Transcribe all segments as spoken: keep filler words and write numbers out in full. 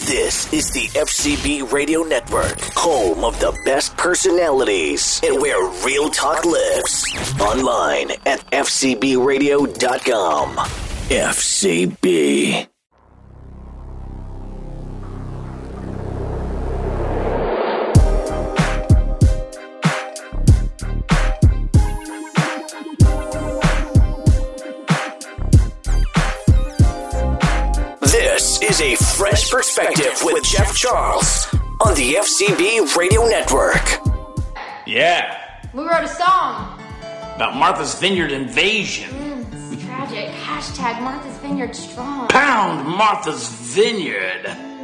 This is the F C B Radio Network, home of the best personalities and where real talk lives. Online at f c b radio dot com. F C B. This is a fresh perspective with Jeff Charles on the F C B Radio Network. Yeah. We wrote a song About Martha's Vineyard invasion. Mm, it's tragic. Hashtag Martha's Vineyard strong. Pound Martha's Vineyard.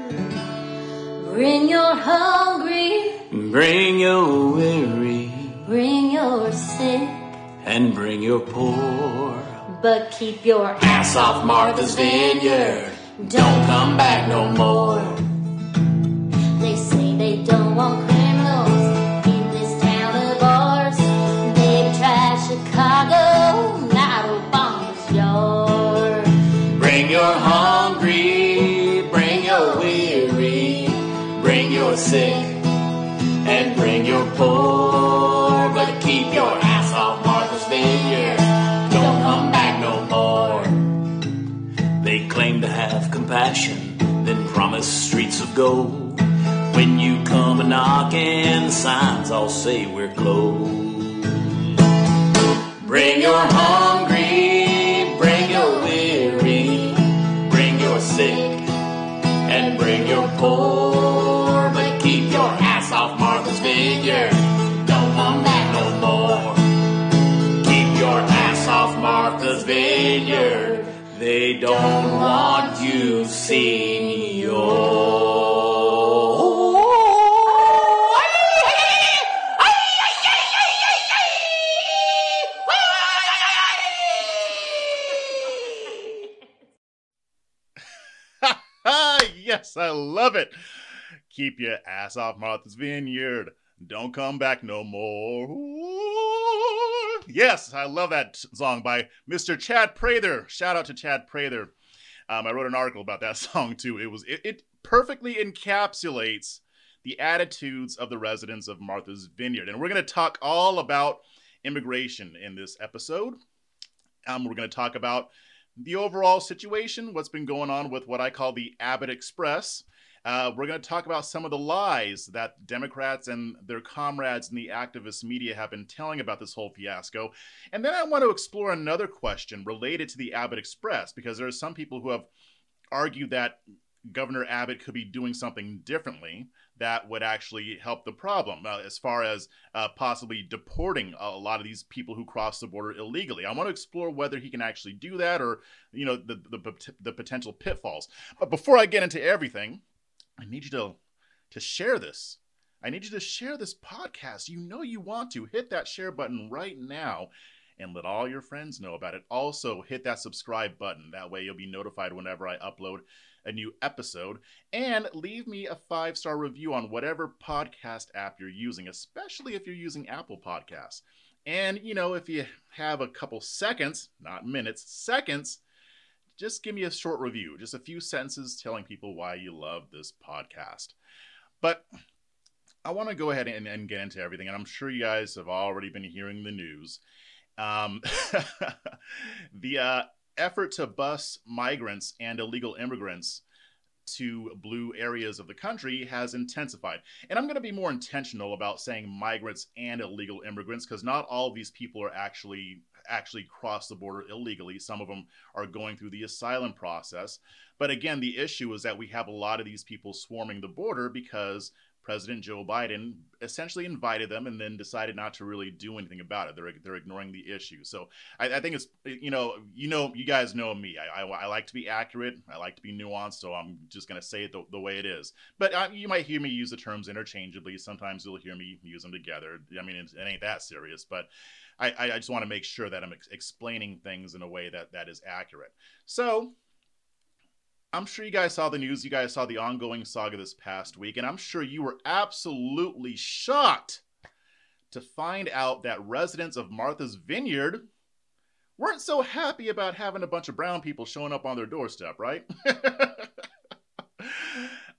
Bring your hungry, Bring your weary, bring your sick, and bring your poor. but keep your Ass off Martha's Vineyard. Don't come back no more. They say they don't want criminals in this town of ours. They try Chicago, not Obama's yard. Bring your hungry, bring your weary, bring your sick, and bring your poor. But keep your ass off Martha's Vineyard. Don't come back no more. They claim to have compassion, then promise streets of gold. When you come a knocking, the signs all say we're closed. Bring your hungry, bring your weary, bring your sick, and bring your poor. But keep your ass off Martha's Vineyard. Don't come back no more. Keep your ass off Martha's Vineyard. They don't want you senior. Yes, I love it. Keep your ass off Martha's Vineyard. Don't come back no more. Ooh. Yes, I love that song by Mister Chad Prather. Shout out to Chad Prather. Um, I wrote an article about that song too. It was it, it perfectly encapsulates the attitudes of the residents of Martha's Vineyard. And we're going to talk all about immigration in this episode. Um, we're going to talk about the overall situation, what's been going on with what I call the Abbott Express. Uh, we're going to talk about some of the lies that Democrats and their comrades in the activist media have been telling about this whole fiasco. And then I want to explore another question related to the Abbott Express, because there are some people who have argued that Governor Abbott could be doing something differently that would actually help the problem, uh, as far as uh, possibly deporting a lot of these people who cross the border illegally. I want to explore whether he can actually do that, or, you know, the, the, the potential pitfalls. But before I get into everything, I need you to, to share this. I need you to share this podcast. You know you want to. Hit that share button right now and let all your friends know about it. Also, hit that subscribe button. That way you'll be notified whenever I upload a new episode. And leave me a five-star review on whatever podcast app you're using, especially if you're using Apple Podcasts. And, you know, if you have a couple seconds, not minutes, seconds, just give me a short review, just a few sentences telling people why you love this podcast. But I want to go ahead and, and get into everything, and I'm sure you guys have already been hearing the news. Um, the uh, effort to bus migrants and illegal immigrants to blue areas of the country has intensified. And I'm going to be more intentional about saying migrants and illegal immigrants, because not all of these people are actually actually cross the border illegally. Some of them are going through the asylum process. But again, the issue is that we have a lot of these people swarming the border because President Joe Biden essentially invited them and then decided not to really do anything about it. They're they're ignoring the issue. So I, I think it's, you know, you know, you guys know me. I, I, I like to be accurate. I like to be nuanced. So I'm just going to say it the, the way it is. But uh, you might hear me use the terms interchangeably. Sometimes you'll hear me use them together. I mean, it, it ain't that serious. But I, I just want to make sure that I'm ex- explaining things in a way that that is accurate. So I'm sure you guys saw the news. You guys saw the ongoing saga this past week, and I'm sure you were absolutely shocked to find out that residents of Martha's Vineyard weren't so happy about having a bunch of brown people showing up on their doorstep, right?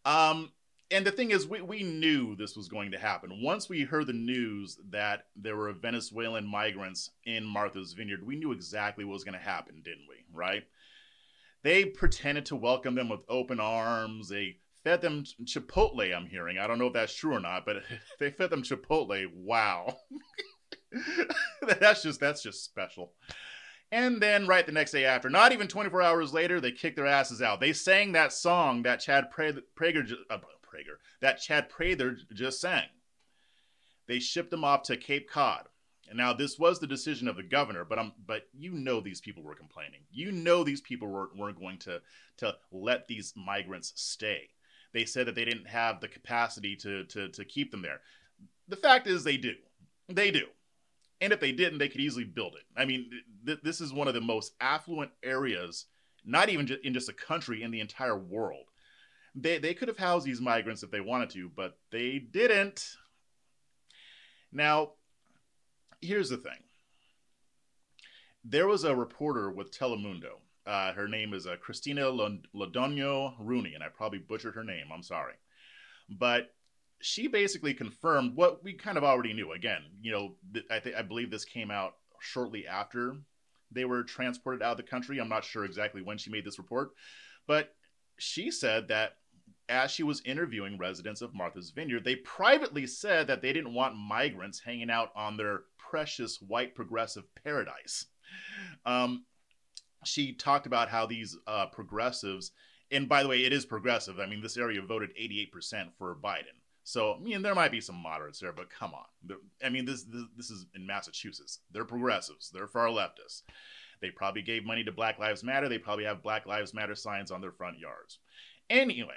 Um, and the thing is, we, we knew this was going to happen. Once we heard the news that there were Venezuelan migrants in Martha's Vineyard, we knew exactly what was going to happen, didn't we? Right? They pretended to welcome them with open arms. They fed them Chipotle, I'm hearing. I don't know if that's true or not, but they fed them Chipotle. Wow. that's just that's just special. And then right the next day after, not even twenty-four hours later, they kicked their asses out. They sang that song that Chad Prager, Prager, uh, Prager that Chad Prather just sang. They shipped them off to Cape Cod. And now this was the decision of the governor, but I'm but you know these people were complaining. You know these people were, weren't going to, to let these migrants stay. They said that they didn't have the capacity to, to, to keep them there. The fact is they do. They do. And if they didn't, they could easily build it. I mean, th- this is one of the most affluent areas, not even just in just a country, in the entire world. They, they could have housed these migrants if they wanted to, but they didn't. Now, here's the thing. There was a reporter with Telemundo. Uh, her name is uh, Cristina Lodonio Rooney, and I probably butchered her name. I'm sorry. But she basically confirmed what we kind of already knew. Again, you know, th- I, th- I believe this came out shortly after they were transported out of the country. I'm not sure exactly when she made this report. But she said that as she was interviewing residents of Martha's Vineyard, they privately said that they didn't want migrants hanging out on their precious white progressive paradise. Um, she talked about how these uh, progressives, and by the way, it is progressive. I mean, this area voted eighty-eight percent for Biden. So, I mean, there might be some moderates there, but come on. I mean, this, this this is in Massachusetts. They're progressives. They're far leftists. They probably gave money to Black Lives Matter. They probably have Black Lives Matter signs on their front yards. Anyway,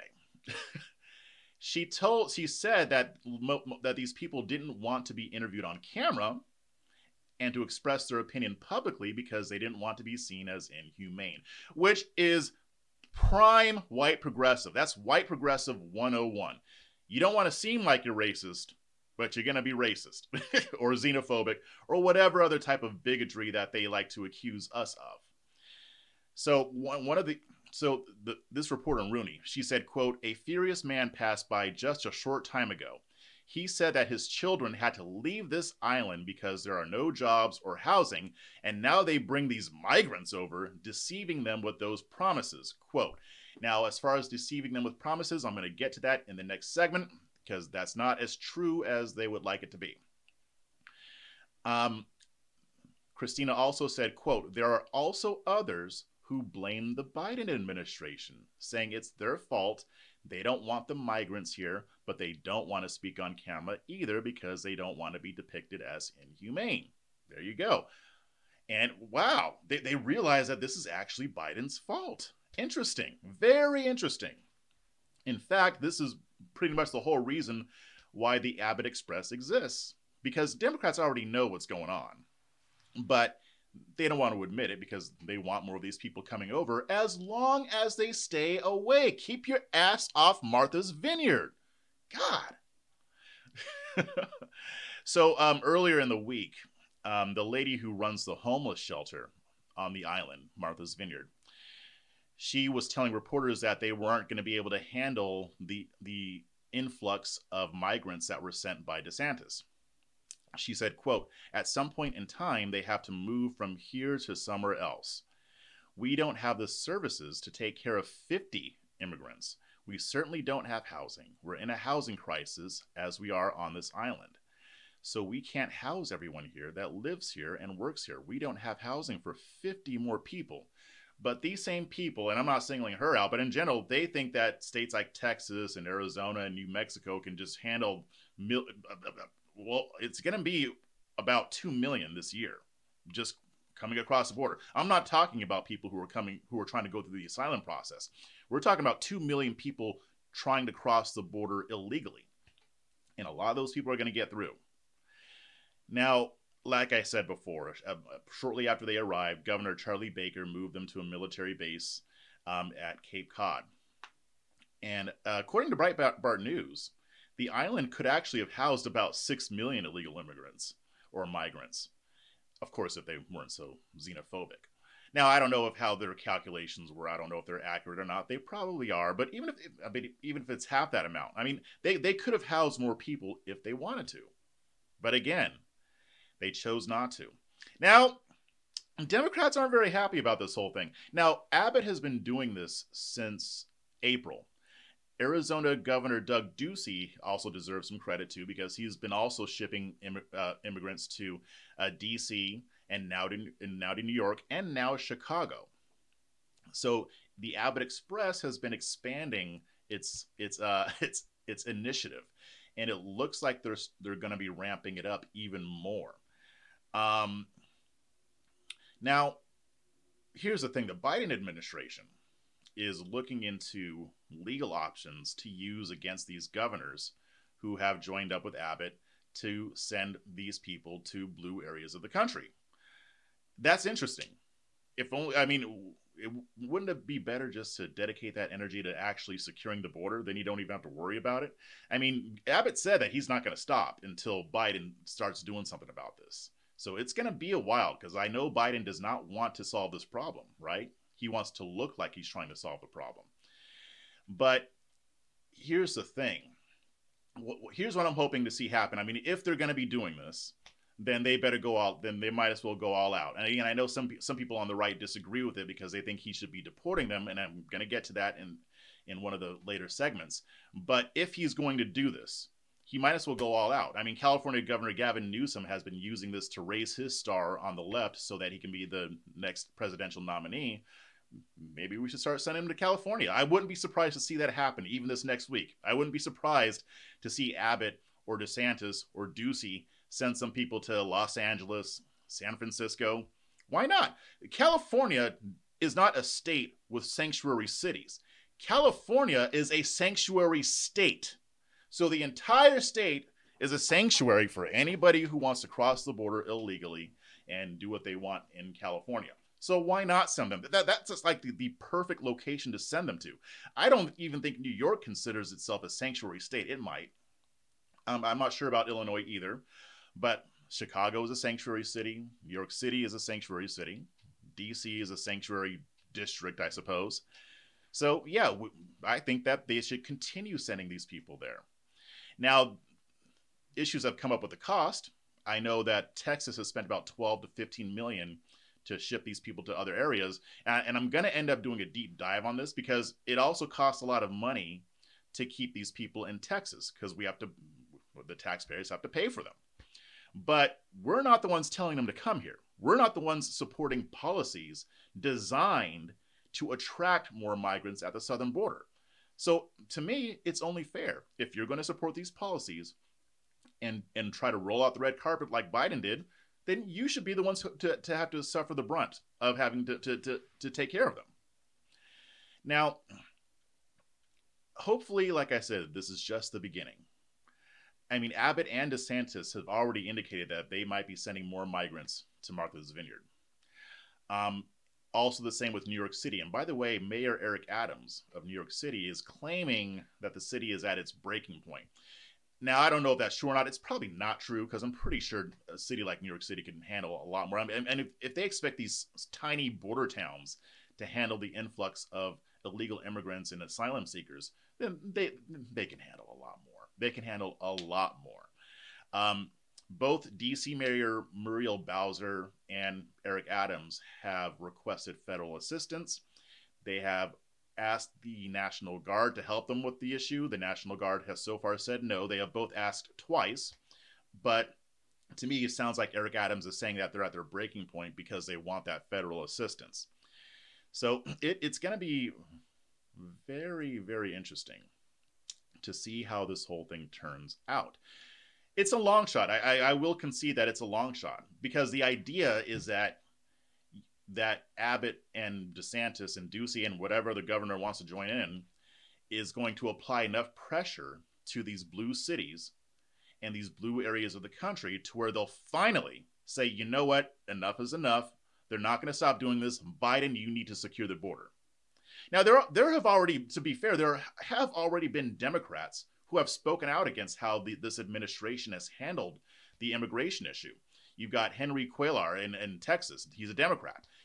she told, she said that that these people didn't want to be interviewed on camera and to express their opinion publicly because they didn't want to be seen as inhumane, which is prime white progressive. That's white progressive one oh one. You don't want to seem like you're racist, but you're going to be racist or xenophobic or whatever other type of bigotry that they like to accuse us of. So one, one of the, so the, this reporter Rooney, she said, quote, "A furious man passed by just a short time ago. He said that his children had to leave this island because there are no jobs or housing, and now they bring these migrants over, deceiving them with those promises." Quote. Now, as far as deceiving them with promises, I'm going to get to that in the next segment because that's not as true as they would like it to be. Um, Christina also said, quote, "There are also others who blame the Biden administration, saying it's their fault. They don't want the migrants here, but they don't want to speak on camera either because they don't want to be depicted as inhumane." There you go. And wow, they, they realize that this is actually Biden's fault. Interesting. Very interesting. In fact, this is pretty much the whole reason why the Abbott Express exists. Because Democrats already know what's going on. But they don't want to admit it because they want more of these people coming over as long as they stay away. Keep your ass off Martha's Vineyard. God. So um, earlier in the week, um, the lady who runs the homeless shelter on the island, Martha's Vineyard, she was telling reporters that they weren't going to be able to handle the the influx of migrants that were sent by DeSantis. She said, quote, "At some point in time, they have to move from here to somewhere else. We don't have the services to take care of fifty immigrants. We certainly don't have housing. We're in a housing crisis as we are on this island. So we can't house everyone here that lives here and works here. We don't have housing for fifty more people." But these same people, and I'm not singling her out, but in general, they think that states like Texas and Arizona and New Mexico can just handle, mil- well, it's going to be about two million this year, just coming across the border. I'm not talking about people who are coming, who are trying to go through the asylum process. We're talking about two million people trying to cross the border illegally. And a lot of those people are going to get through. Now, like I said before, uh, shortly after they arrived, Governor Charlie Baker moved them to a military base um, at Cape Cod. And uh, according to Breitbart News, the island could actually have housed about six million illegal immigrants or migrants. Of course, if they weren't so xenophobic. Now, I don't know if how their calculations were. I don't know if they're accurate or not. They probably are. But even if I mean, even if it's half that amount, I mean, they, they could have housed more people if they wanted to. But again, they chose not to. Now, Democrats aren't very happy about this whole thing. Now, Abbott has been doing this since April. Arizona Governor Doug Ducey also deserves some credit too, because he's been also shipping Im- uh, immigrants to uh, D C and now to, and now to New York and now Chicago. So the Abbott Express has been expanding its its uh, its its initiative, and it looks like they're they're going to be ramping it up even more. Um, now, here's the thing: the Biden administration is looking into legal options to use against these governors who have joined up with Abbott to send these people to blue areas of the country. That's interesting. If only, I mean, it, wouldn't it be better just to dedicate that energy to actually securing the border? Then you don't even have to worry about it. I mean, Abbott said that he's not going to stop until Biden starts doing something about this. So it's going to be a while, because I know Biden does not want to solve this problem, right? He wants to look like he's trying to solve the problem. But here's the thing. Here's what I'm hoping to see happen. I mean, if they're going to be doing this, then they better go out. Then they might as well go all out. And again, I know some some people on the right disagree with it because they think he should be deporting them. And I'm going to get to that in, in one of the later segments. But if he's going to do this, he might as well go all out. I mean, California Governor Gavin Newsom has been using this to raise his star on the left so that he can be the next presidential nominee. Maybe we should start sending him to California. I wouldn't be surprised to see that happen even this next week. I wouldn't be surprised to see Abbott or DeSantis or Ducey send some people to Los Angeles, San Francisco. Why not? California is not a state with sanctuary cities. California is a sanctuary state. So the entire state is a sanctuary for anybody who wants to cross the border illegally and do what they want in California. So why not send them? That, that's just like the, the perfect location to send them to. I don't even think New York considers itself a sanctuary state. It might. Um, I'm not sure about Illinois either. But Chicago is a sanctuary city. New York City is a sanctuary city. D C is a sanctuary district, I suppose. So yeah, w- I think that they should continue sending these people there. Now, issues have come up with the cost. I know that Texas has spent about twelve to fifteen million to ship these people to other areas. And, and I'm going to end up doing a deep dive on this because it also costs a lot of money to keep these people in Texas, because we have to, the taxpayers have to pay for them. But we're not the ones telling them to come here. We're not the ones supporting policies designed to attract more migrants at the southern border. So to me, it's only fair. If you're going to support these policies and, and try to roll out the red carpet like Biden did, then you should be the ones to, to have to suffer the brunt of having to, to, to, to take care of them. Now, hopefully, like I said, this is just the beginning. I mean, Abbott and DeSantis have already indicated that they might be sending more migrants to Martha's Vineyard. Um, also the same with New York City. And by the way, Mayor Eric Adams of New York City is claiming that the city is at its breaking point. Now, I don't know if that's true or not. It's probably not true, because I'm pretty sure a city like New York City can handle a lot more. And, and if, if they expect these tiny border towns to handle the influx of illegal immigrants and asylum seekers, then they they can handle a lot more. They can handle a lot more. Um, both D C Mayor Muriel Bowser and Eric Adams have requested federal assistance. They have asked the National Guard to help them with the issue. The National Guard has so far said no. They have both asked twice. But to me, it sounds like Eric Adams is saying that they're at their breaking point because they want that federal assistance. So it, it's going to be very, very interesting to see how this whole thing turns out. It's a long shot. I, I, I will concede that it's a long shot, because the idea is that that Abbott and DeSantis and Ducey and whatever the governor wants to join in is going to apply enough pressure to these blue cities and these blue areas of the country to where they'll finally say, you know what, enough is enough. They're not going to stop doing this. Biden, you need to secure the border. Now, there, are, there have already, to be fair, there have already been Democrats who have spoken out against how the, this administration has handled the immigration issue. You've got Henry Cuellar in, in Texas. He's a Democrat.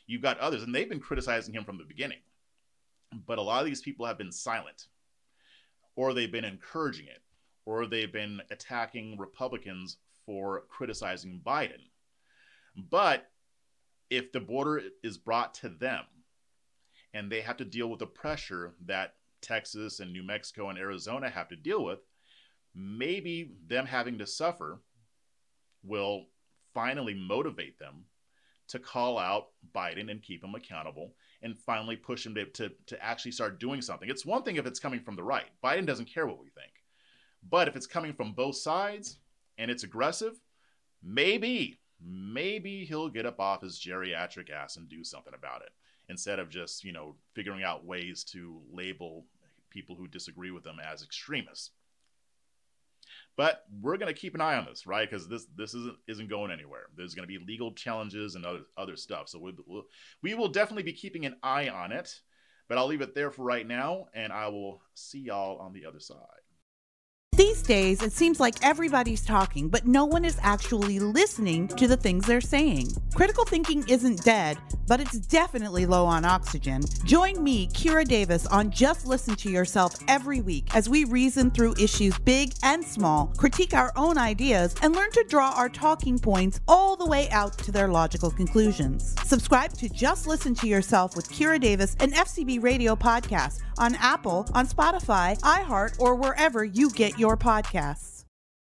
you've got others, and they've been criticizing him from the beginning. But a lot of these people have been silent, or they've been encouraging it, or they've been attacking Republicans for criticizing Biden. But if the border is brought to them and they have to deal with the pressure that Texas and New Mexico and Arizona have to deal with, maybe them having to suffer will finally motivate them to call out Biden and keep him accountable and finally push him to, to, to actually start doing something. It's one thing if it's coming from the right. Biden doesn't care what we think. But if it's coming from both sides and it's aggressive, maybe, maybe he'll get up off his geriatric ass and do something about it instead of just, you know, figuring out ways to label people who disagree with them as extremists. But we're going to keep an eye on this, right? Because this this isn't isn't going anywhere. There's going to be legal challenges and other other stuff. So we we'll, we will definitely be keeping an eye on it. But I'll leave it there for right now, and I will see y'all on the other side. These days, it seems like everybody's talking, but no one is actually listening to the things they're saying. Critical thinking isn't dead, but it's definitely low on oxygen. Join me, Kira Davis, on Just Listen to Yourself every week as we reason through issues big and small, critique our own ideas, and learn to draw our talking points all the way out to their logical conclusions. Subscribe to Just Listen to Yourself with Kira Davis, an F C B Radio podcast, on Apple, on Spotify, iHeart, or wherever you get your podcasts.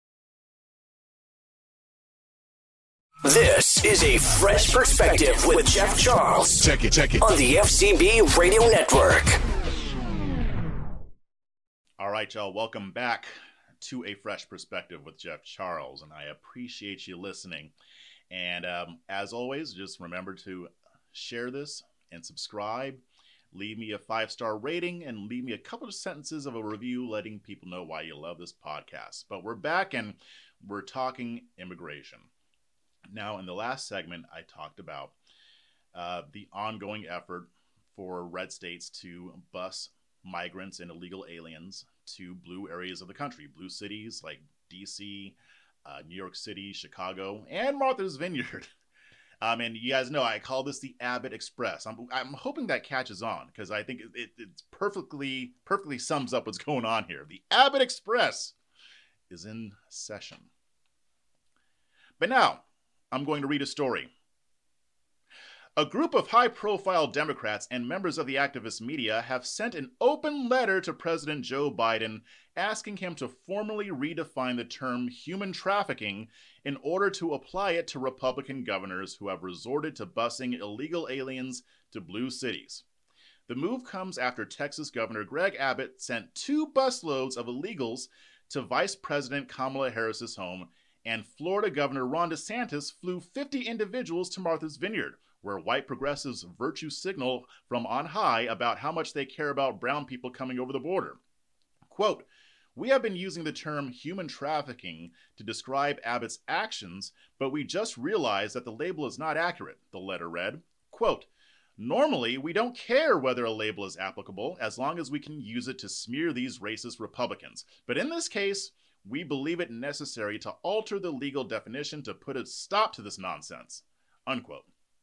This is A Fresh Perspective with Jeff Charles. Check it, check it. On the F C B Radio Network. All right, y'all. Welcome back to A Fresh Perspective with Jeff Charles, and I appreciate you listening. And um, as always, just remember to share this and subscribe. Leave me a five-star rating and leave me a couple of sentences of a review letting people know why you love this podcast. But we're back and we're talking immigration. Now, in the last segment, I talked about uh, the ongoing effort for red states to bus migrants and illegal aliens to blue areas of the country, blue cities like D C, uh, New York City, Chicago, and Martha's Vineyard. Um, and you guys know I call this the Abbott Express. I'm, I'm hoping that catches on because I think it, it it's perfectly perfectly sums up what's going on here. The Abbott Express is in session. But now, I'm going to read a story. A group of high-profile Democrats and members of the activist media have sent an open letter to President Joe Biden asking him to formally redefine the term human trafficking in order to apply it to Republican governors who have resorted to busing illegal aliens to blue cities. The move comes after Texas Governor Greg Abbott sent two busloads of illegals to Vice President Kamala Harris's home, and Florida Governor Ron DeSantis flew fifty individuals to Martha's Vineyard, where white progressives virtue signal from on high about how much they care about brown people coming over the border. Quote, "We have been using the term human trafficking to describe Abbott's actions, but we just realized that the label is not accurate," the letter read. Quote, "Normally, we don't care whether a label is applicable as long as we can use it to smear these racist Republicans. But in this case, we believe it necessary to alter the legal definition to put a stop to this nonsense." Unquote.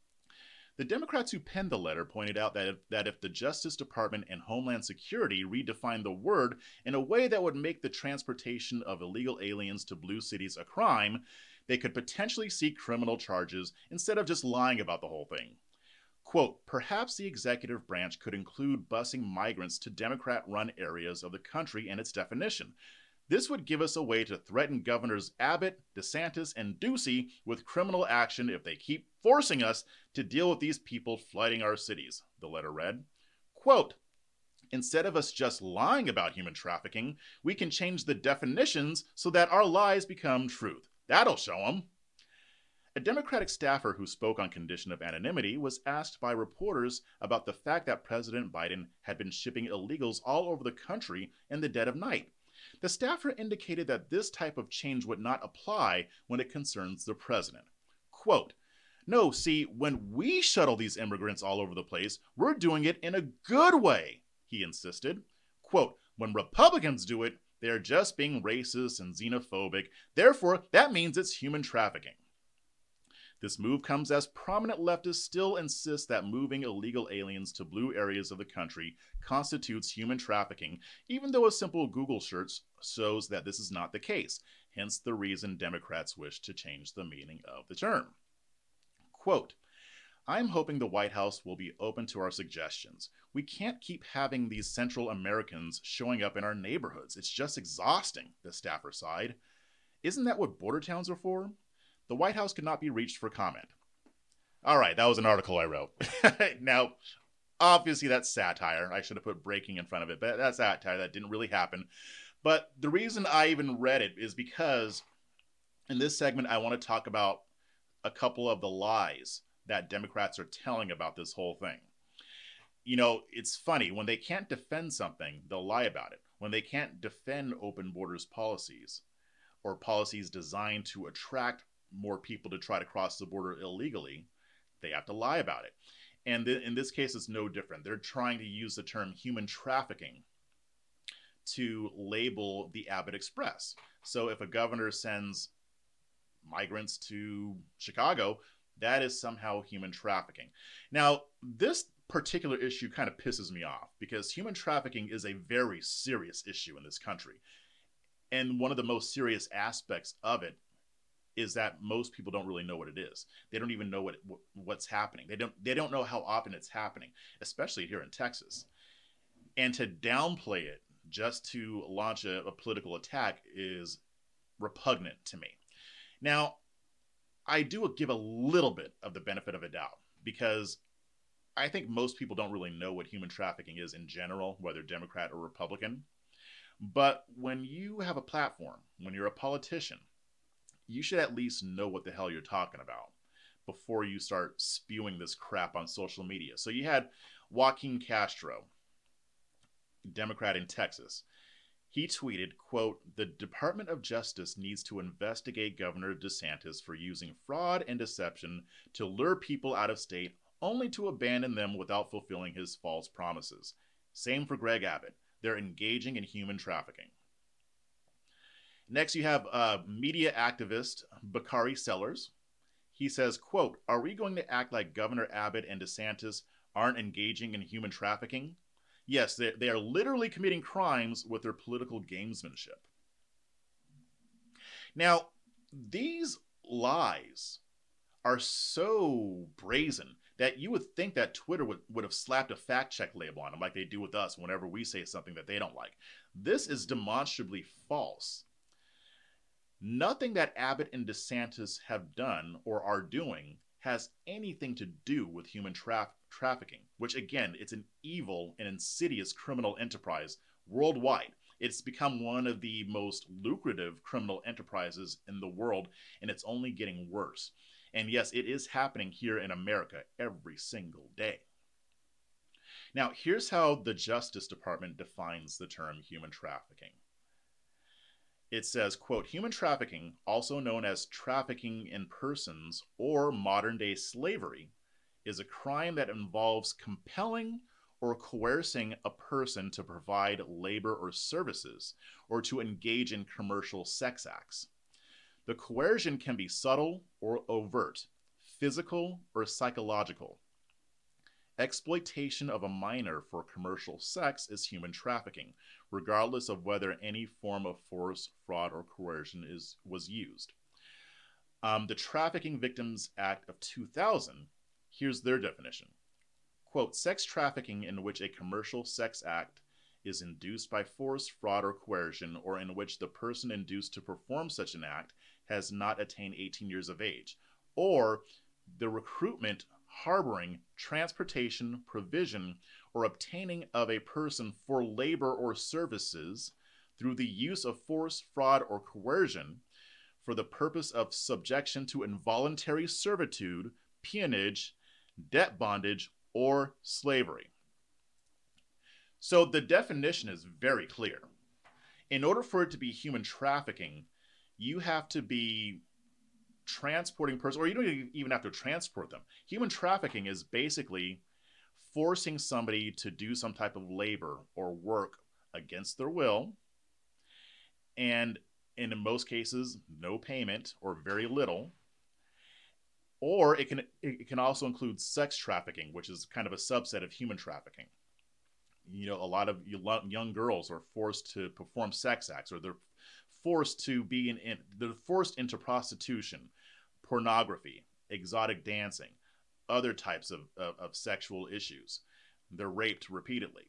The Democrats who penned the letter pointed out that if, that if the Justice Department and Homeland Security redefined the word in a way that would make the transportation of illegal aliens to blue cities a crime, they could potentially seek criminal charges instead of just lying about the whole thing. Quote, "Perhaps the executive branch could include busing migrants to Democrat-run areas of the country in its definition. This would give us a way to threaten Governors Abbott, DeSantis, and Ducey with criminal action if they keep forcing us to deal with these people flooding our cities," the letter read. Quote, "Instead of us just lying about human trafficking, we can change the definitions so that our lies become truth. That'll show them." A Democratic staffer who spoke on condition of anonymity was asked by reporters about the fact that President Biden had been shipping illegals all over the country in the dead of night. The staffer indicated that this type of change would not apply when it concerns the president. Quote, "No, see, when we shuttle these immigrants all over the place, we're doing it in a good way," he insisted. Quote, "When Republicans do it, they're just being racist and xenophobic. Therefore, that means it's human trafficking." This move comes as prominent leftists still insist that moving illegal aliens to blue areas of the country constitutes human trafficking, even though a simple Google search shows that this is not the case, hence the reason Democrats wish to change the meaning of the term. Quote, I'm hoping the White House will be open to our suggestions. We can't keep having these Central Americans showing up in our neighborhoods. It's just exhausting, the staffer sighed. Isn't that what border towns are for? The White House could not be reached for comment. All right, that was an article I wrote. Now, obviously that's satire. I should have put breaking in front of it, but that's satire. That didn't really happen. But the reason I even read it is because in this segment, I want to talk about a couple of the lies that Democrats are telling about this whole thing. You know, it's funny. When they can't defend something, they'll lie about it. When they can't defend open borders policies or policies designed to attract more people to try to cross the border illegally, they have to lie about it. And th- in this case, it's no different. They're trying to use the term human trafficking to label the Abbott Express. So if a governor sends migrants to Chicago, that is somehow human trafficking. Now, this particular issue kind of pisses me off because human trafficking is a very serious issue in this country. And one of the most serious aspects of it is that most people don't really know what it is. They don't even know what, what what's happening. They don't they don't know how often it's happening, especially here in Texas. And to downplay it just to launch a, a political attack is repugnant to me. Now, I do give a little bit of the benefit of a doubt because I think most people don't really know what human trafficking is in general, whether Democrat or Republican. But when you have a platform, when you're a politician, you should at least know what the hell you're talking about before you start spewing this crap on social media. So you had Joaquin Castro, Democrat in Texas. He tweeted, quote, the Department of Justice needs to investigate Governor DeSantis for using fraud and deception to lure people out of state only to abandon them without fulfilling his false promises. Same for Greg Abbott. They're engaging in human trafficking. Next, you have uh, media activist Bakari Sellers. He says, quote, are we going to act like Governor Abbott and DeSantis aren't engaging in human trafficking? Yes, they, they are literally committing crimes with their political gamesmanship. Now, these lies are so brazen that you would think that Twitter would, would have slapped a fact check label on them like they do with us whenever we say something that they don't like. This is demonstrably false. Nothing that Abbott and DeSantis have done or are doing has anything to do with human tra- trafficking, which again, it's an evil and insidious criminal enterprise worldwide. It's become one of the most lucrative criminal enterprises in the world, and it's only getting worse. And yes, it is happening here in America every single day. Now, here's how the Justice Department defines the term human trafficking. It says, quote, human trafficking, also known as trafficking in persons or modern-day slavery, is a crime that involves compelling or coercing a person to provide labor or services or to engage in commercial sex acts. The coercion can be subtle or overt, physical or psychological. Exploitation of a minor for commercial sex is human trafficking, regardless of whether any form of force, fraud, or coercion is was used. Um, the Trafficking Victims Act of two thousand, here's their definition. Quote, sex trafficking in which a commercial sex act is induced by force, fraud, or coercion, or in which the person induced to perform such an act has not attained eighteen years of age, or the recruitment, harboring, transportation, provision, or obtaining of a person for labor or services through the use of force, fraud, or coercion for the purpose of subjection to involuntary servitude, peonage, debt bondage, or slavery. So the definition is very clear. In order for it to be human trafficking, you have to be transporting persons, or you don't even have to transport them. Human trafficking is basically forcing somebody to do some type of labor or work against their will, and in most cases, no payment or very little, Or it can it can also include sex trafficking, which is kind of a subset of human trafficking. You know, a lot of young girls are forced to perform sex acts, or they're forced to be in, in they're forced into prostitution, pornography, exotic dancing, other types of, of, of sexual issues. They're raped repeatedly.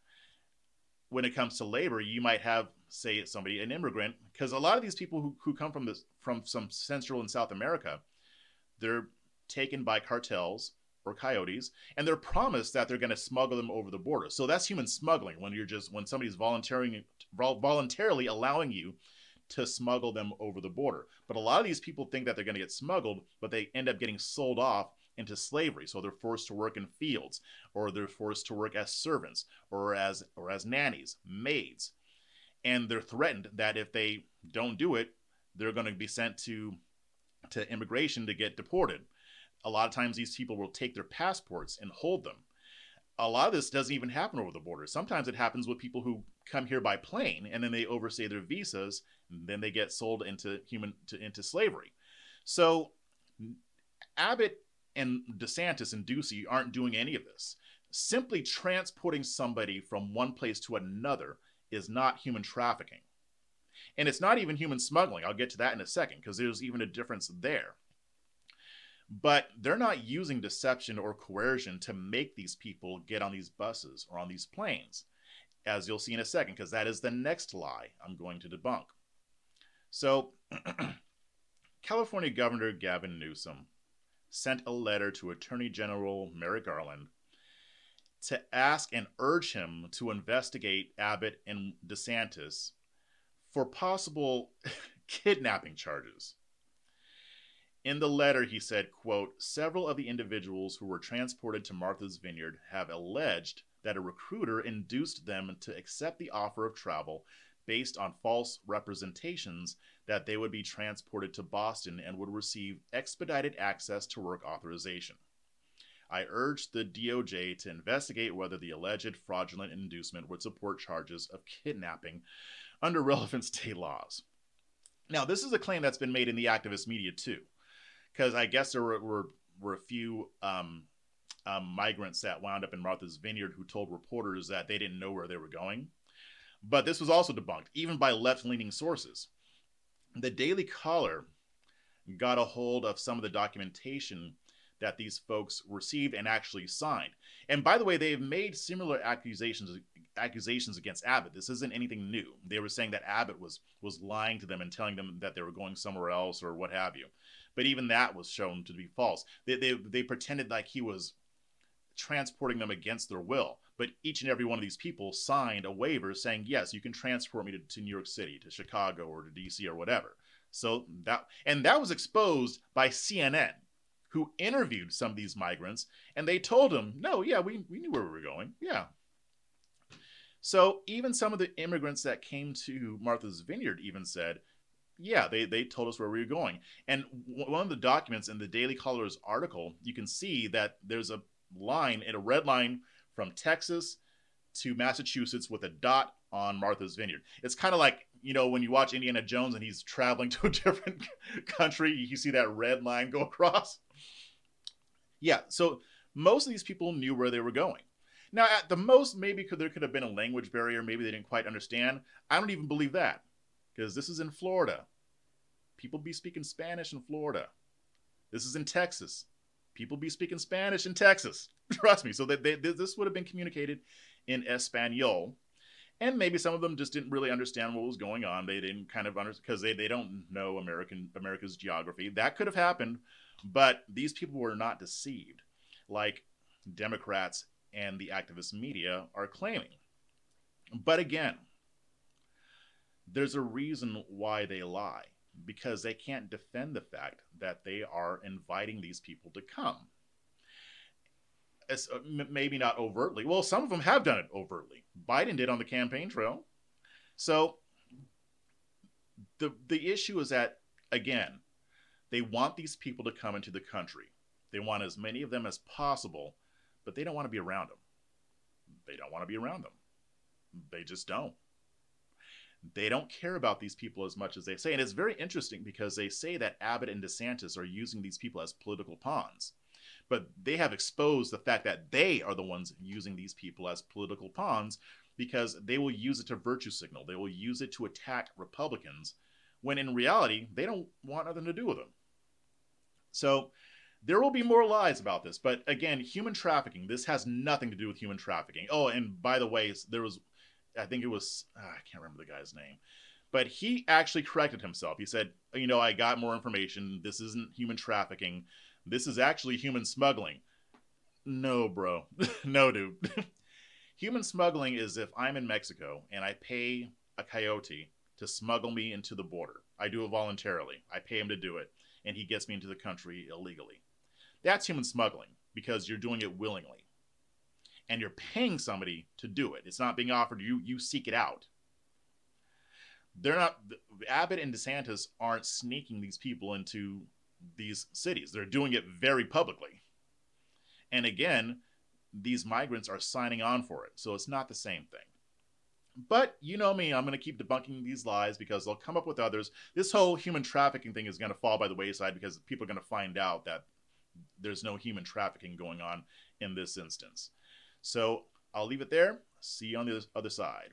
When it comes to labor, you might have, say, somebody, an immigrant, because a lot of these people who, who come from this from some Central and South America, they're taken by cartels or coyotes, and they're promised that they're going to smuggle them over the border. So that's human smuggling, when you're just when somebody's volunteering voluntarily allowing you to smuggle them over the border. But a lot of these people think that they're going to get smuggled, but they end up getting sold off into slavery. So they're forced to work in fields, or they're forced to work as servants, or as or as nannies, maids. And they're threatened that if they don't do it, they're going to be sent to to immigration to get deported. A lot of times these people will take their passports and hold them. A lot of this doesn't even happen over the border. Sometimes it happens with people who come here by plane, and then they overstay their visas, and then they get sold into human to, into slavery. So Abbott and DeSantis and Ducey aren't doing any of this. Simply transporting somebody from one place to another is not human trafficking. And it's not even human smuggling. I'll get to that in a second, because there's even a difference there. But they're not using deception or coercion to make these people get on these buses or on these planes, as you'll see in a second, because that is the next lie I'm going to debunk. So, California Governor Gavin Newsom sent a letter to Attorney General Merrick Garland to ask and urge him to investigate Abbott and DeSantis for possible kidnapping charges. In the letter, he said, quote, "Several of the individuals who were transported to Martha's Vineyard have alleged that a recruiter induced them to accept the offer of travel based on false representations that they would be transported to Boston and would receive expedited access to work authorization. I urge the D O J to investigate whether the alleged fraudulent inducement would support charges of kidnapping under relevant state laws." Now, this is a claim that's been made in the activist media too, because I guess there were, were, were a few um, um, migrants that wound up in Martha's Vineyard who told reporters that they didn't know where they were going. But this was also debunked, even by left-leaning sources. The Daily Caller got a hold of some of the documentation that these folks received and actually signed. And by the way, they've made similar accusations accusations against Abbott. This isn't anything new. They were saying that Abbott was was lying to them and telling them that they were going somewhere else or what have you. But even that was shown to be false. They, they, they pretended like he was transporting them against their will. But each and every one of these people signed a waiver saying, yes, you can transport me to, to New York City, to Chicago, or to D C or whatever. So that, and that was exposed by C N N, who interviewed some of these migrants, and they told them, no, yeah, we, we knew where we were going. Yeah. So even some of the immigrants that came to Martha's Vineyard even said, yeah, they, they told us where we were going. And w- one of the documents in the Daily Caller's article, you can see that there's a line, in a red line from Texas to Massachusetts with a dot on Martha's Vineyard. It's kind of like, you know, when you watch Indiana Jones and he's traveling to a different country, you see that red line go across. Yeah, so most of these people knew where they were going. Now, at the most, maybe could, there could have been a language barrier. Maybe they didn't quite understand. I don't even believe that, because this is in Florida. People be speaking Spanish in Florida. This is in Texas. People be speaking Spanish in Texas. Trust me. So that they, this would have been communicated in Espanol. And maybe some of them just didn't really understand what was going on. They didn't kind of understand, because they, they don't know American America's geography. That could have happened, but these people were not deceived, like Democrats and the activist media are claiming. But again, there's a reason why they lie, because they can't defend the fact that they are inviting these people to come. As, uh, m- maybe not overtly. Well, some of them have done it overtly. Biden did on the campaign trail. So the the issue is that, again, they want these people to come into the country. They want as many of them as possible, but they don't want to be around them. They don't want to be around them. They just don't. They don't care about these people as much as they say. And it's very interesting because they say that Abbott and DeSantis are using these people as political pawns. But they have exposed the fact that they are the ones using these people as political pawns because they will use it to virtue signal. They will use it to attack Republicans when in reality, they don't want nothing to do with them. So there will be more lies about this. But again, human trafficking, this has nothing to do with human trafficking. Oh, and by the way, there was, I think it was, uh, I can't remember the guy's name, but he actually corrected himself. He said, you know, I got more information. This isn't human trafficking. This is actually human smuggling. No, bro. No, dude. Human smuggling is if I'm in Mexico and I pay a coyote to smuggle me into the border. I do it voluntarily. I pay him to do it, and he gets me into the country illegally. That's human smuggling because you're doing it willingly. And you're paying somebody to do it. It's not being offered. You, you seek it out. They're not, Abbott and DeSantis aren't sneaking these people into these cities. They're doing it very publicly. And again, these migrants are signing on for it. So it's not the same thing. But you know me, I'm going to keep debunking these lies because they'll come up with others. This whole human trafficking thing is going to fall by the wayside because people are going to find out that there's no human trafficking going on in this instance. So I'll leave it there. See you on the other side.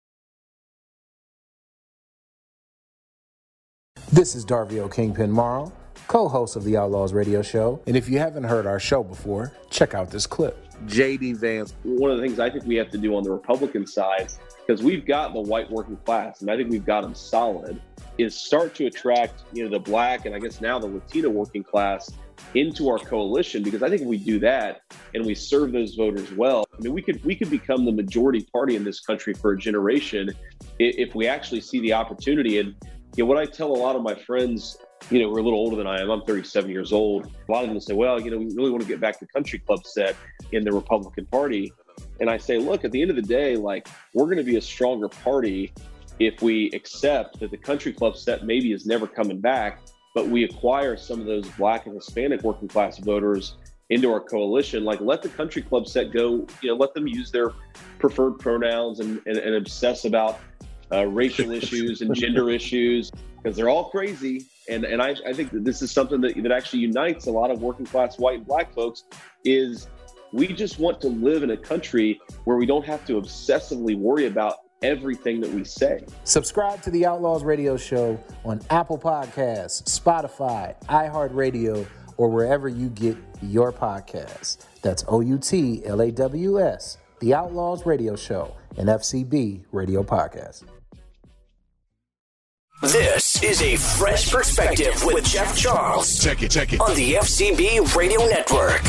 This is Darvio Kingpin Morrow, co-host of the Outlaws Radio Show. And if you haven't heard our show before, check out this clip. J D Vance. One of the things I think we have to do on the Republican side, because we've got the white working class, and I think we've got them solid, is start to attract, you know, the black and I guess now the Latino working class into our coalition. Because I think if we do that and we serve those voters well, I mean, we could we could become the majority party in this country for a generation if we actually see the opportunity. And you know, what I tell a lot of my friends, you know, who are a little older than I am, I'm thirty-seven years old. A lot of them say, well, you know, we really want to get back to country club set in the Republican Party. And I say, look, at the end of the day, like, we're going to be a stronger party if we accept that the country club set maybe is never coming back, but we acquire some of those black and Hispanic working class voters into our coalition. Like, let the country club set go, you know, let them use their preferred pronouns and, and, and obsess about uh, racial issues and gender issues, because they're all crazy. And and I, I think that this is something that, that actually unites a lot of working class white and black folks, is we just want to live in a country where we don't have to obsessively worry about everything that we say. Subscribe to the Outlaws Radio Show on Apple Podcasts, Spotify, iHeartRadio, or wherever you get your podcasts. That's O U T L A W S, the Outlaws Radio Show, an F C B radio podcast. This is a Fresh Perspective with Jeff Charles. Check it, check it. On the F C B Radio Network.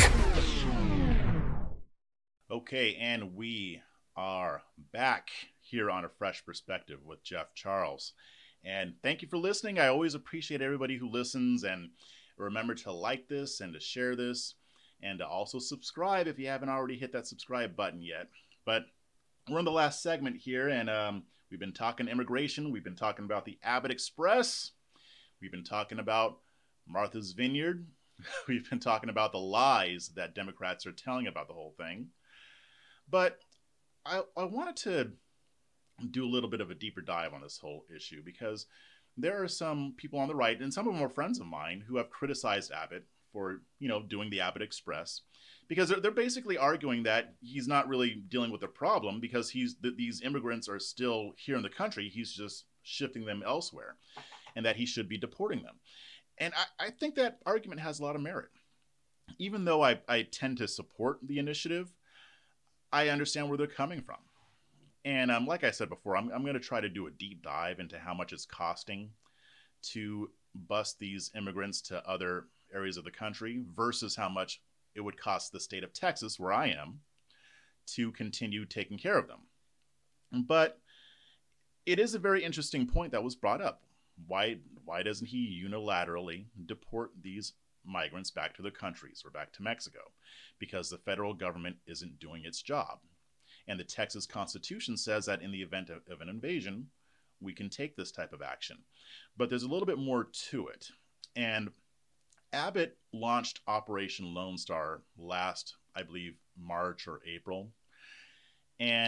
Okay, and we are back here on A Fresh Perspective with Jeff Charles. And thank you for listening. I always appreciate everybody who listens. And remember to like this and to share this and to also subscribe if you haven't already hit that subscribe button yet. But we're in the last segment here, and um, we've been talking immigration. We've been talking about the Abbott Express. We've been talking about Martha's Vineyard. We've been talking about the lies that Democrats are telling about the whole thing. But I, I wanted to do a little bit of a deeper dive on this whole issue, because there are some people on the right, and some of them are friends of mine, who have criticized Abbott for, you know, doing the Abbott Express, because they're, they're basically arguing that he's not really dealing with the problem because he's that these immigrants are still here in the country. He's just shifting them elsewhere, and that he should be deporting them. And I, I think that argument has a lot of merit. Even though I, I tend to support the initiative, I understand where they're coming from. And um, like I said before, I'm, I'm going to try to do a deep dive into how much it's costing to bus these immigrants to other areas of the country versus how much it would cost the state of Texas, where I am, to continue taking care of them. But it is a very interesting point that was brought up. Why, why doesn't he unilaterally deport these migrants back to their countries or back to Mexico? Because the federal government isn't doing its job. And the Texas Constitution says that in the event of, of an invasion, we can take this type of action. But there's a little bit more to it. And Abbott launched Operation Lone Star last, I believe, March or April. And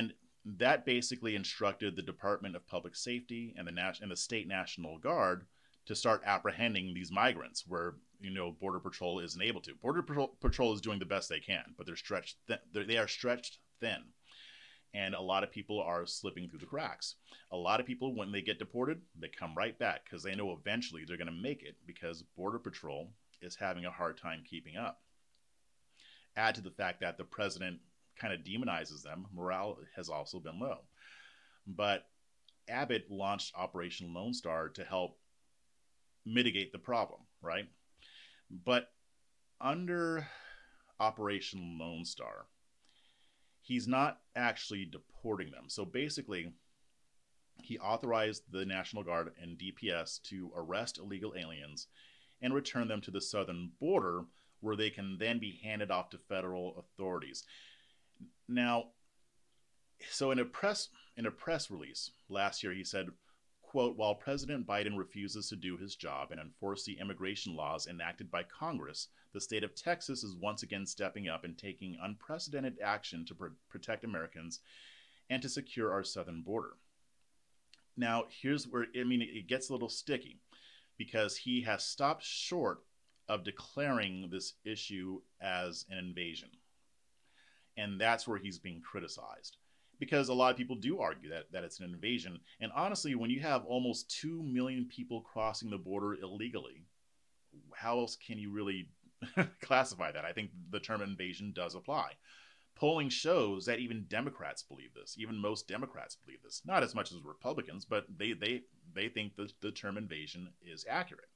that basically instructed the Department of Public Safety and the Nas- and the State National Guard to start apprehending these migrants where, you know, Border Patrol isn't able to. Border Patrol, Patrol is doing the best they can, but they're stretched th- they're, they are stretched thin. And a lot of people are slipping through the cracks. A lot of people, when they get deported, they come right back because they know eventually they're going to make it because Border Patrol is having a hard time keeping up. Add to the fact that the president kind of demonizes them, morale has also been low. But Abbott launched Operation Lone Star to help mitigate the problem, right? But under Operation Lone Star, he's not actually deporting them. So basically, he authorized the National Guard and D P S to arrest illegal aliens and return them to the southern border where they can then be handed off to federal authorities. Now, so in a press in a press release last year, he said, quote, while President Biden refuses to do his job and enforce the immigration laws enacted by Congress, the state of Texas is once again stepping up and taking unprecedented action to pr- protect Americans and to secure our southern border. Now, here's where, I mean, it gets a little sticky because he has stopped short of declaring this issue as an invasion. And that's where he's being criticized. Because a lot of people do argue that, that it's an invasion. And honestly, when you have almost two million people crossing the border illegally, how else can you really classify that? I think the term invasion does apply. Polling shows that even Democrats believe this. Even most Democrats believe this. Not as much as Republicans, but they, they, they think the, the term invasion is accurate.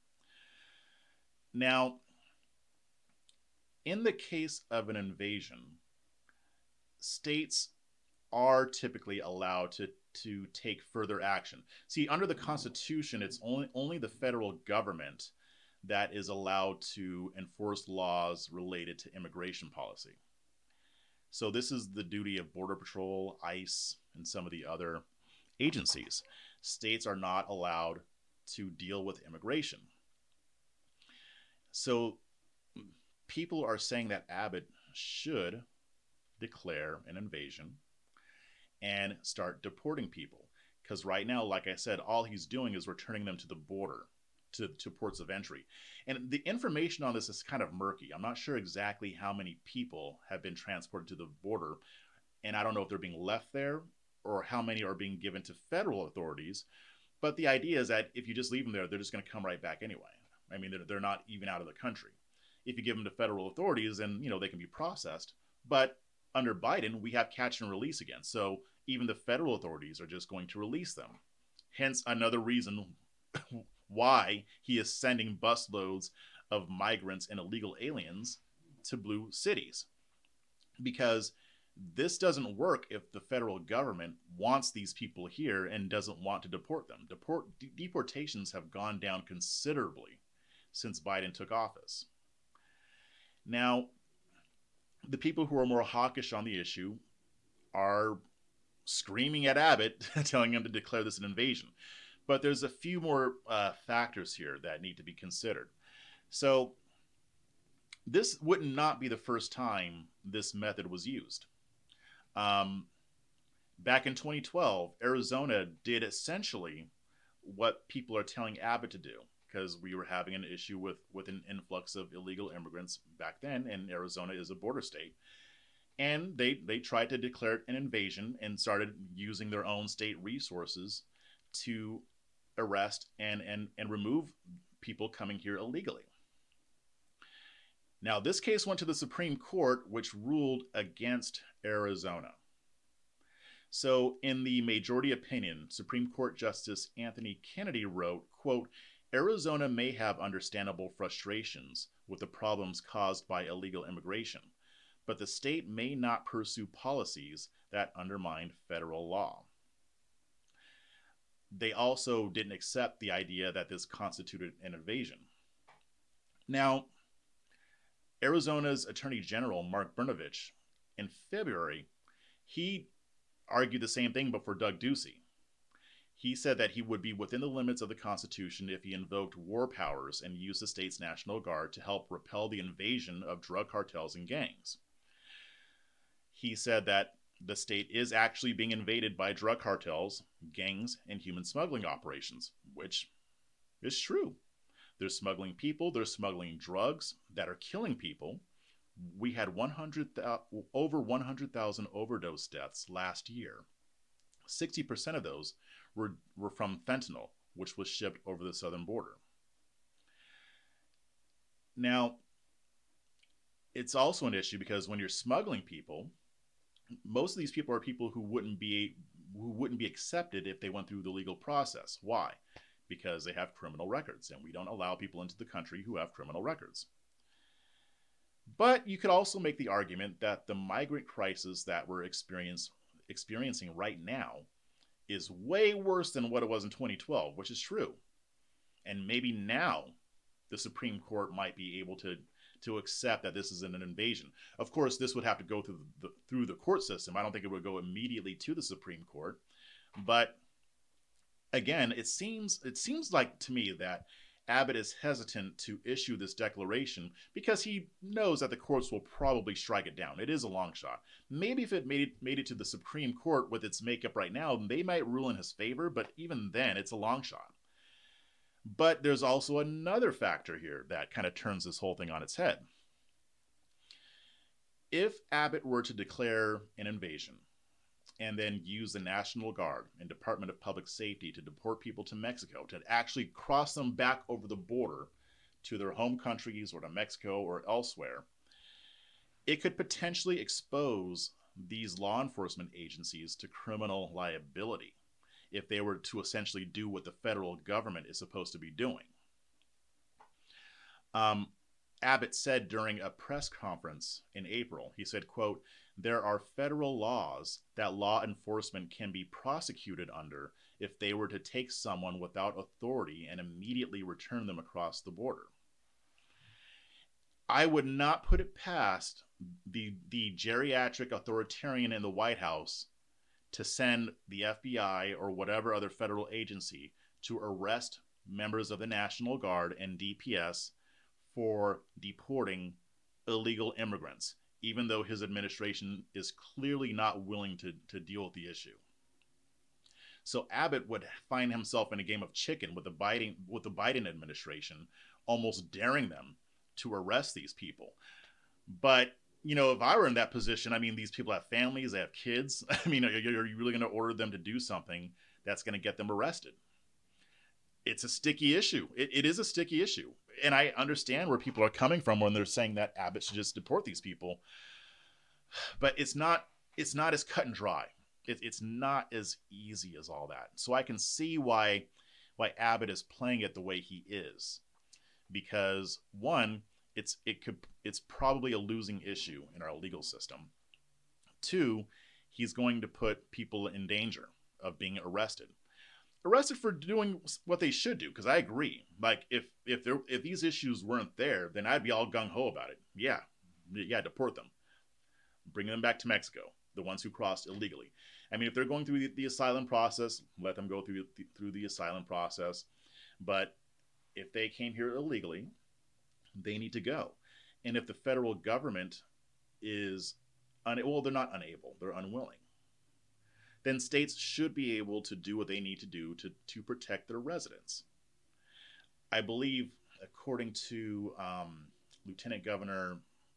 Now, in the case of an invasion, states are typically allowed to, to take further action. See, under the Constitution, it's only, only the federal government that is allowed to enforce laws related to immigration policy. So this is the duty of Border Patrol, ICE, and some of the other agencies. States are not allowed to deal with immigration. So people are saying that Abbott should declare an invasion and start deporting people. Because right now, like I said, all he's doing is returning them to the border, to, to ports of entry. And the information on this is kind of murky. I'm not sure exactly how many people have been transported to the border, and I don't know if they're being left there or how many are being given to federal authorities. But the idea is that if you just leave them there, they're just going to come right back anyway. I mean, they're, they're not even out of the country. If you give them to federal authorities, then, you know, they can be processed. But under Biden, we have catch and release again. So even the federal authorities are just going to release them. Hence another reason why he is sending busloads of migrants and illegal aliens to blue cities. Because this doesn't work if the federal government wants these people here and doesn't want to deport them. Deport, de- deportations have gone down considerably since Biden took office. Now, the people who are more hawkish on the issue are screaming at Abbott, telling him to declare this an invasion. But there's a few more uh, factors here that need to be considered. So this would not be the first time this method was used. Um, back in twenty twelve, Arizona did essentially what people are telling Abbott to do, because we were having an issue with, with an influx of illegal immigrants back then, and Arizona is a border state. And they, they tried to declare an invasion and started using their own state resources to arrest and, and, and remove people coming here illegally. Now, this case went to the Supreme Court, which ruled against Arizona. So in the majority opinion, Supreme Court Justice Anthony Kennedy wrote, quote, Arizona may have understandable frustrations with the problems caused by illegal immigration, but the state may not pursue policies that undermine federal law. They also didn't accept the idea that this constituted an invasion. Now, Arizona's Attorney General, Mark Brnovich, in February, he argued the same thing, but for Doug Ducey. He said that he would be within the limits of the Constitution if he invoked war powers and used the state's National Guard to help repel the invasion of drug cartels and gangs. He said that the state is actually being invaded by drug cartels, gangs, and human smuggling operations, which is true. They're smuggling people, they're smuggling drugs that are killing people. We had one hundred, over one hundred thousand overdose deaths last year. sixty percent of those were, were from fentanyl, which was shipped over the southern border. Now, it's also an issue because when you're smuggling people, most of these people are people who wouldn't be who wouldn't be accepted if they went through the legal process. Why? Because they have criminal records, and we don't allow people into the country who have criminal records. But you could also make the argument that the migrant crisis that we're experience, experiencing right now is way worse than what it was in twenty twelve, which is true. And maybe now the Supreme Court might be able to to accept that this is an invasion. Of course, this would have to go through the, through the court system. I don't think it would go immediately to the Supreme Court. But again, it seems it seems like to me that Abbott is hesitant to issue this declaration because he knows that the courts will probably strike it down. It is a long shot. Maybe if it made it, made it to the Supreme Court with its makeup right now, they might rule in his favor, but even then, it's a long shot. But there's also another factor here that kind of turns this whole thing on its head. If Abbott were to declare an invasion and then use the National Guard and Department of Public Safety to deport people to Mexico, to actually cross them back over the border to their home countries or to Mexico or elsewhere, it could potentially expose these law enforcement agencies to criminal liability if they were to essentially do what the federal government is supposed to be doing. Um, Abbott said during a press conference in April, he said, quote, "There are federal laws that law enforcement can be prosecuted under if they were to take someone without authority and immediately return them across the border." I would not put it past the, the geriatric authoritarian in the White House to send the F B I or whatever other federal agency to arrest members of the National Guard and D P S for deporting illegal immigrants, even though his administration is clearly not willing to, to deal with the issue. So Abbott would find himself in a game of chicken with the Biden, with the Biden administration, almost daring them to arrest these people. But you know, if I were in that position, I mean, these people have families, they have kids. I mean, are you, are you really going to order them to do something that's going to get them arrested? It's a sticky issue. It, it is a sticky issue. And I understand where people are coming from when they're saying that Abbott should just deport these people. But it's not, it's not as cut and dry. It, it's not as easy as all that. So I can see why, why Abbott is playing it the way he is. Because one, It's it could it's probably a losing issue in our legal system. Two, he's going to put people in danger of being arrested. Arrested for doing what they should do, because I agree. Like if if there if these issues weren't there, then I'd be all gung ho about it. Yeah, yeah, deport them, bring them back to Mexico. The ones who crossed illegally. I mean, if they're going through the, the asylum process, let them go through the, through the asylum process. But if they came here illegally, they need to go. And if the federal government is unable, well, they're not unable, they're unwilling, then states should be able to do what they need to do to, to protect their residents. I believe, according to um, Lieutenant Governor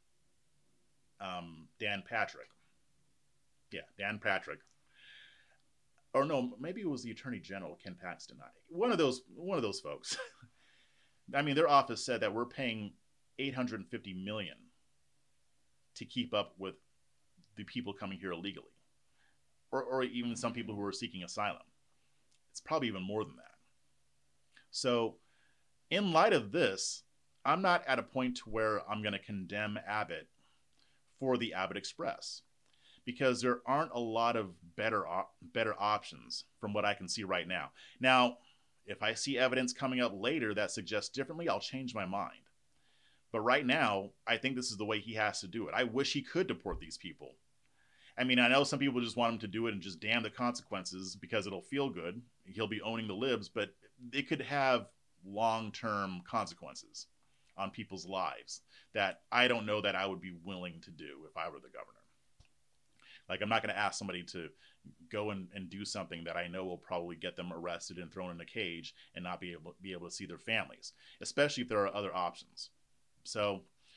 um, Dan Patrick, yeah, Dan Patrick, or no, maybe it was the Attorney General, Ken Paxton, one of those, one of those folks. I mean, their office said that we're paying eight hundred fifty million dollars to keep up with the people coming here illegally, or, or even some people who are seeking asylum. It's probably even more than that. So in light of this, I'm not at a point to where I'm going to condemn Abbott for the Abbott Express, because there aren't a lot of better, op- better options from what I can see right now. Now, if I see evidence coming up later that suggests differently, I'll change my mind. But right now, I think this is the way he has to do it. I wish he could deport these people. I mean, I know some people just want him to do it and just damn the consequences because it'll feel good. He'll be owning the libs, but it could have long-term consequences on people's lives that I don't know that I would be willing to do if I were the governor. Like, I'm not going to ask somebody to go and, and do something that I know will probably get them arrested and thrown in a cage and not be able, be able to see their families, especially if there are other options. So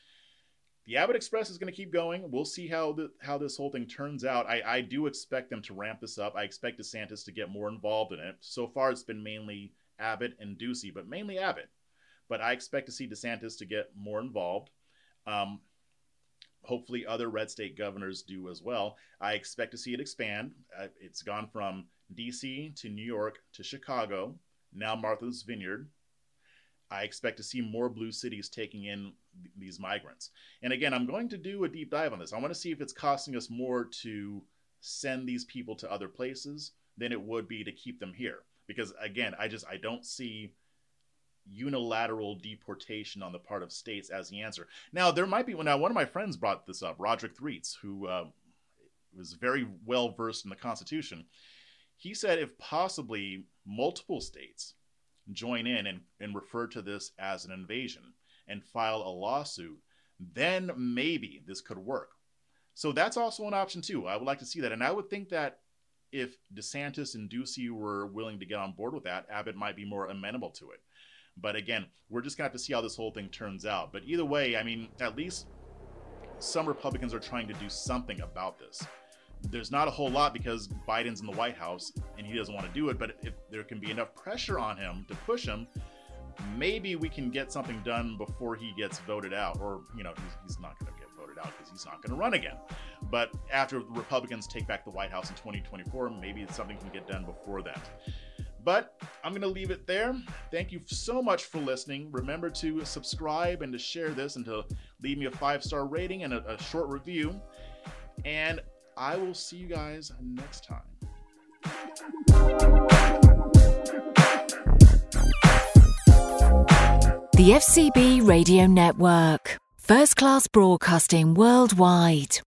the Abbott Express is going to keep going. We'll see how the, how this whole thing turns out. I, I do expect them to ramp this up. I expect DeSantis to get more involved in it. So far, it's been mainly Abbott and Ducey, but mainly Abbott. But I expect to see DeSantis to get more involved. Um, hopefully, other red state governors do as well. I expect to see it expand. Uh, it's gone from D C to New York to Chicago, now Martha's Vineyard. I expect to see more blue cities taking in th- these migrants. And again, I'm going to do a deep dive on this. I want to see if it's costing us more to send these people to other places than it would be to keep them here. Because again, I just, I don't see unilateral deportation on the part of states as the answer. Now, there might be, now one of my friends brought this up, Roderick Threets, who uh, was very well versed in the Constitution. He said if possibly multiple states join in and, and refer to this as an invasion and file a lawsuit, then maybe this could work. So that's also an option too. I would like to see that. And I would think that if DeSantis and Ducey were willing to get on board with that, Abbott might be more amenable to it. But again, we're just going to have to see how this whole thing turns out. But either way, I mean, at least some Republicans are trying to do something about this. There's not a whole lot because Biden's in the White House and he doesn't want to do it. But if there can be enough pressure on him to push him, maybe we can get something done before he gets voted out. Or, you know, he's, he's not going to get voted out because he's not going to run again. But after the Republicans take back the White House in twenty twenty-four, maybe something can get done before that. But I'm going to leave it there. Thank you so much for listening. Remember to subscribe and to share this and to leave me a five-star rating and a, a short review. And I will see you guys next time. The F C B Radio Network. First class broadcasting worldwide.